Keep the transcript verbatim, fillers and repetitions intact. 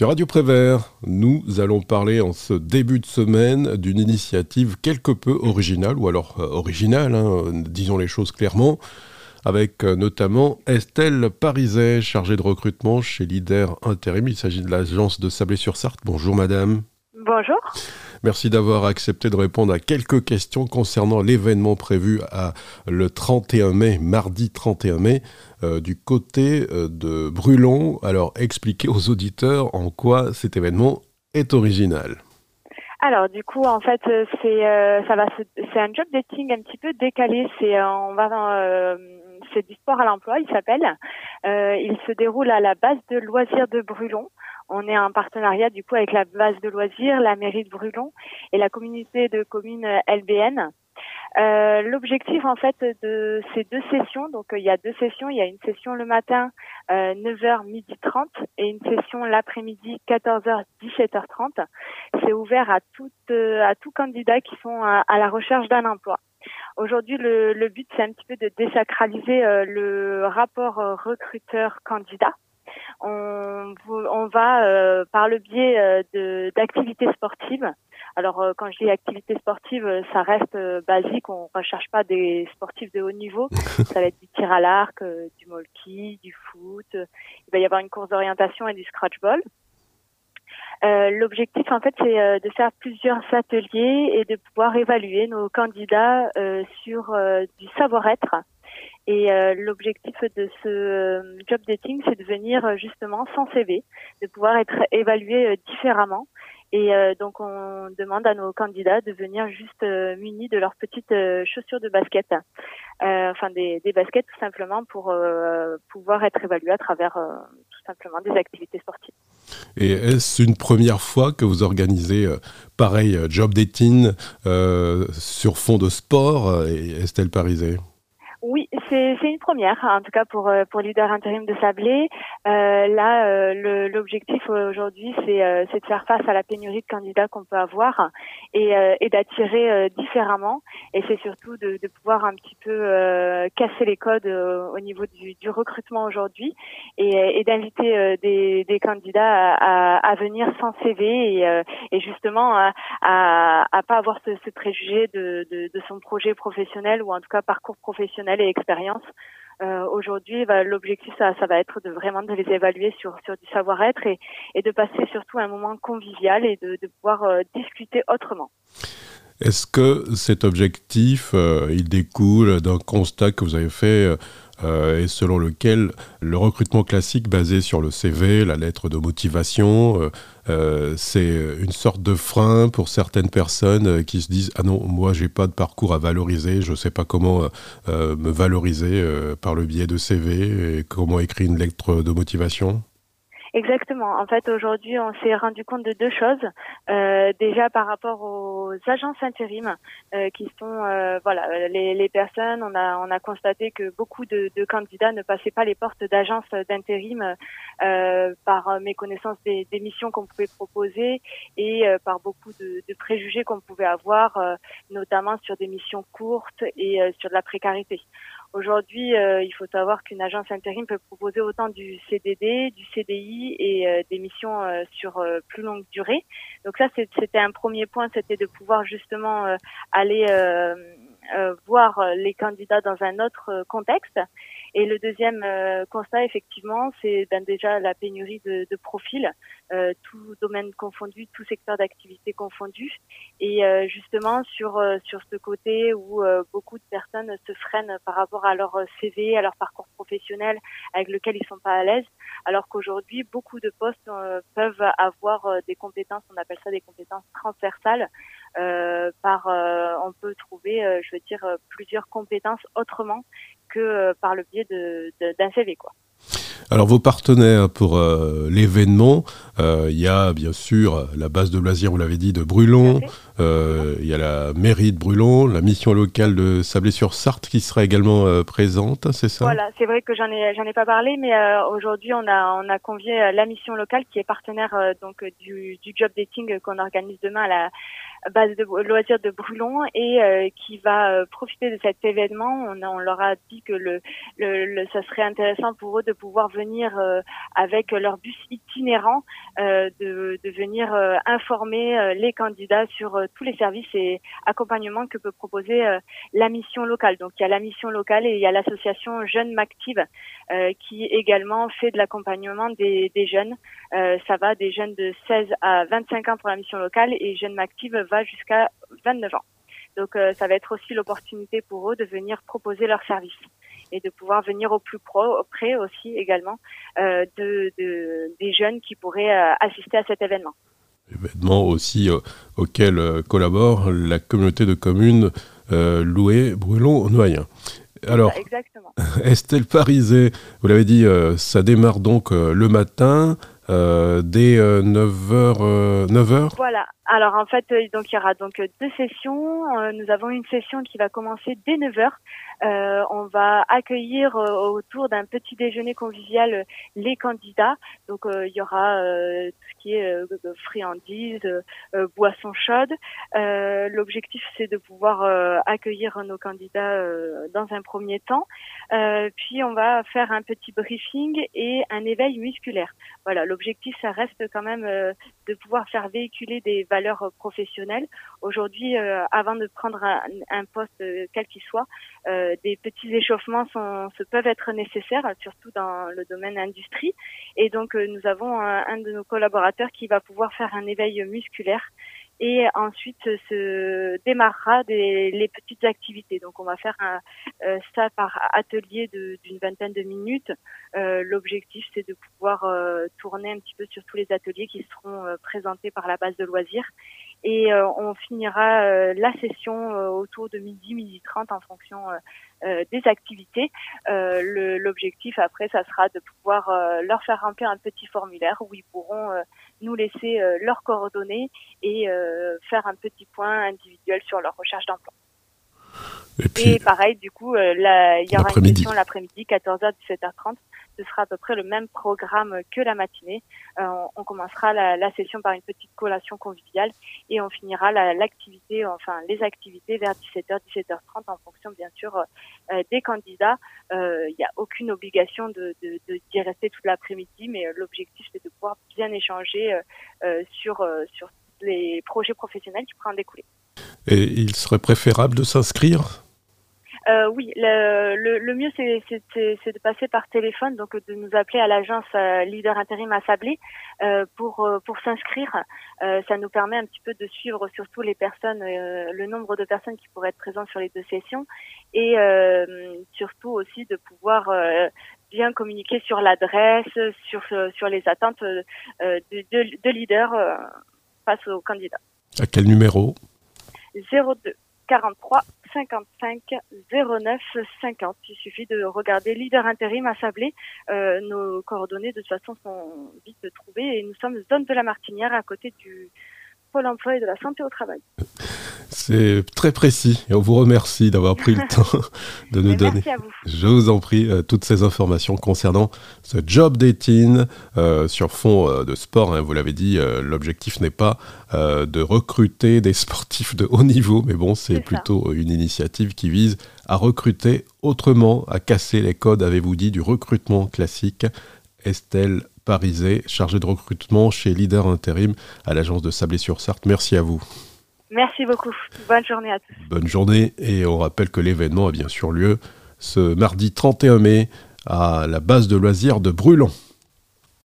Sur Radio Prévert, nous allons parler en ce début de semaine d'une initiative quelque peu originale, ou alors euh, originale, hein, disons les choses clairement, avec euh, notamment Estelle Pariset, chargée de recrutement chez Leader Intérim. Il s'agit de l'agence de Sablé-sur-Sarthe. Bonjour madame. Bonjour. Merci d'avoir accepté de répondre à quelques questions concernant l'événement prévu à le trente et un mai, mardi trente et un mai, euh, du côté euh, de Brulon. Alors, expliquez aux auditeurs en quoi cet événement est original. Alors du coup en fait c'est euh, ça va se, c'est un job dating un petit peu décalé. C'est euh, on va euh, c'est du sport à l'emploi. Il s'appelle. Euh, il se déroule à la base de loisirs de Brulon. On est en partenariat du coup avec la base de loisirs, la mairie de Brulon et la communauté de communes L B N. Euh, l'objectif en fait de ces deux sessions, donc euh, il y a deux sessions, il y a une session le matin euh, neuf heures midi trente et une session l'après-midi quatorze heures dix-sept heures trente. C'est ouvert à tout euh, à tout candidat qui sont à, à la recherche d'un emploi. Aujourd'hui, le, le but c'est un petit peu de désacraliser euh, le rapport euh, recruteur-candidat. On, on va euh, par le biais euh, de d'activités sportives. Alors euh, quand je dis activités sportives, euh, ça reste euh, basique. On recherche pas des sportifs de haut niveau. Ça va être du tir à l'arc, euh, du molki, du foot. Il va y avoir une course d'orientation et du scratchball. Euh, l'objectif en fait c'est euh, de faire plusieurs ateliers et de pouvoir évaluer nos candidats euh, sur euh, du savoir-être. Et euh, l'objectif de ce euh, job dating, c'est de venir euh, justement sans C V, de pouvoir être évalué euh, différemment. Et euh, donc, on demande à nos candidats de venir juste euh, munis de leurs petites euh, chaussures de basket, euh, enfin des, des baskets tout simplement pour euh, pouvoir être évalués à travers euh, tout simplement des activités sportives. Et est-ce une première fois que vous organisez euh, pareil euh, job dating euh, sur fond de sport, euh, Estelle Pariset ? Oui, c'est c'est une première, en tout cas pour pour Leader Intérim de Sablé. Euh, là, euh, le, l'objectif aujourd'hui, c'est euh, c'est de faire face à la pénurie de candidats qu'on peut avoir et euh, et d'attirer euh, différemment. Et c'est surtout de, de pouvoir un petit peu euh, casser les codes euh, au niveau du, du recrutement aujourd'hui et, et d'inviter euh, des des candidats à, à, à venir sans C V et euh, et justement à, à à pas avoir ce, ce préjugé de, de de son projet professionnel ou en tout cas parcours professionnel et expérience. Euh, aujourd'hui, bah, l'objectif, ça, ça va être de vraiment de les évaluer sur sur du savoir-être et, et de passer surtout un moment convivial et de, de pouvoir euh, discuter autrement. Est-ce que cet objectif, euh, il découle d'un constat que vous avez fait euh, et selon lequel le recrutement classique basé sur le C V, la lettre de motivation, euh, euh, c'est une sorte de frein pour certaines personnes qui se disent « Ah non, moi j'ai pas de parcours à valoriser, je sais pas comment euh, me valoriser euh, par le biais de C V et comment écrire une lettre de motivation ». Exactement. En fait, aujourd'hui, on s'est rendu compte de deux choses. Euh, déjà, par rapport aux agences intérim, euh, qui sont, euh, voilà, les, les personnes. On a, on a constaté que beaucoup de, de candidats ne passaient pas les portes d'agences d'intérim euh, par méconnaissance des, des missions qu'on pouvait proposer et euh, par beaucoup de, de préjugés qu'on pouvait avoir, euh, notamment sur des missions courtes et euh, sur de la précarité. Aujourd'hui, euh, il faut savoir qu'une agence intérim peut proposer autant du C D D, du C D I et euh, des missions euh, sur euh, plus longue durée. Donc ça, c'est, c'était un premier point, c'était de pouvoir justement euh, aller euh, euh, voir les candidats dans un autre euh, contexte. Et le deuxième euh, constat, effectivement, c'est ben, déjà la pénurie de, de profils, euh, tout domaine confondu, tout secteur d'activité confondu. Et euh, justement, sur euh, sur ce côté où euh, beaucoup de personnes se freinent par rapport à leur C V, à leur parcours professionnel avec lequel ils sont pas à l'aise, alors qu'aujourd'hui, beaucoup de postes euh, peuvent avoir euh, des compétences, on appelle ça des compétences transversales. Euh, par, euh, on peut trouver, euh, je veux dire, euh, plusieurs compétences autrement que euh, par le biais de, de, d'un C V, quoi. Alors vos partenaires pour euh, l'événement, euh, il y a bien sûr la base de loisirs, vous l'avez dit, de Brulon, euh, il y a la mairie de Brulon, la mission locale de Sablé-sur-Sarthe qui sera également euh, présente, c'est ça ? Voilà, c'est vrai que j'en ai j'en ai pas parlé, mais euh, aujourd'hui on a on a convié euh, la mission locale qui est partenaire euh, donc du du job dating qu'on organise demain à la base de loisirs de Brulon et euh, qui va euh, profiter de cet événement. On, a, on leur a dit que le, le, le ça serait intéressant pour eux de pouvoir venir euh, avec leur bus itinérant euh, de, de venir euh, informer euh, les candidats sur euh, tous les services et accompagnements que peut proposer euh, la mission locale. Donc il y a la mission locale et il y a l'association Jeunes M'Active euh, qui également fait de l'accompagnement des, des jeunes. Euh, ça va des jeunes de seize à vingt-cinq ans pour la mission locale et Jeunes M'Active va jusqu'à vingt-neuf ans. Donc euh, ça va être aussi l'opportunité pour eux de venir proposer leurs services et de pouvoir venir au plus pro, près aussi également euh, de, de, des jeunes qui pourraient euh, assister à cet événement. Événement aussi euh, auquel euh, collabore la communauté de communes euh, Loué-Brulon-Noyen. Alors, exactement. Estelle Parizet, vous l'avez dit, euh, ça démarre donc euh, le matin euh, dès euh, neuf heures. Voilà. Alors en fait, euh, donc il y aura donc deux sessions. Euh, nous avons une session qui va commencer dès neuf heures. Euh, on va accueillir euh, autour d'un petit déjeuner convivial euh, les candidats. Donc euh, il y aura euh, tout ce qui est euh, friandises, euh, boissons chaudes. Euh, l'objectif c'est de pouvoir euh, accueillir nos candidats euh, dans un premier temps. Euh, puis on va faire un petit briefing et un éveil musculaire. Voilà, l'objectif ça reste quand même euh, de pouvoir faire véhiculer des valeurs professionnelles. Aujourd'hui, euh, avant de prendre un, un poste euh, quel qu'il soit, euh, des petits échauffements sont, se peuvent être nécessaires, surtout dans le domaine industrie. Et donc, euh, nous avons un, un de nos collaborateurs qui va pouvoir faire un éveil musculaire. Et ensuite se démarrera des, les petites activités. Donc on va faire un, euh, ça par atelier de, d'une vingtaine de minutes. Euh, l'objectif c'est de pouvoir euh, tourner un petit peu sur tous les ateliers qui seront euh, présentés par la base de loisirs. Et euh, on finira euh, la session euh, autour de midi, midi trente en fonction euh, euh, des activités. Euh, le, l'objectif après, ça sera de pouvoir euh, leur faire remplir un petit formulaire où ils pourront euh, nous laisser euh, leurs coordonnées et euh, faire un petit point individuel sur leur recherche d'emploi. Et, puis, et pareil, du coup, euh, là, il y aura une session l'après-midi, quatorze heures, dix-sept heures trente. Ce sera à peu près le même programme que la matinée. Euh, on commencera la, la session par une petite collation conviviale et on finira la, l'activité, enfin les activités vers dix-sept heures, dix-sept heures trente en fonction bien sûr euh, des candidats. Il euh, n'y a aucune obligation de, de, de d'y rester toute l'après-midi, mais euh, l'objectif c'est de pouvoir bien échanger euh, euh, sur euh, sur les projets professionnels qui pourraient en découler. Et il serait préférable de s'inscrire ? Euh, oui, le, le, le mieux c'est, c'est, c'est de passer par téléphone, donc de nous appeler à l'agence euh, Leader Intérim à Sablé euh, pour euh, pour s'inscrire. Euh, ça nous permet un petit peu de suivre surtout les personnes, euh, le nombre de personnes qui pourraient être présentes sur les deux sessions, et euh, surtout aussi de pouvoir euh, bien communiquer sur l'adresse, sur sur les attentes euh, de, de, de leader euh, face aux candidats. À quel numéro ? zéro deux quarante-trois cinquante-cinq zéro neuf cinquante. Il suffit de regarder Leader Intérim à Sablé. Euh, nos coordonnées de toute façon sont vite trouvées et nous sommes zone de la Martinière à côté du Pôle emploi et de la santé au travail. C'est très précis et on vous remercie d'avoir pris le temps de nous donner. Merci à vous. Je vous en prie, euh, toutes ces informations concernant ce job dating euh, sur fond euh, de sport. Hein, vous l'avez dit, euh, l'objectif n'est pas euh, de recruter des sportifs de haut niveau, mais bon, c'est, c'est plutôt ça. Une initiative qui vise à recruter autrement, à casser les codes, avez-vous dit, du recrutement classique. Estelle Parizet, chargée de recrutement chez Leader Intérim à l'agence de Sablé-sur-Sarthe. Merci à vous. Merci beaucoup. Bonne journée à tous. Bonne journée. Et on rappelle que l'événement a bien sûr lieu ce mardi trente et un mai à la base de loisirs de Brulon.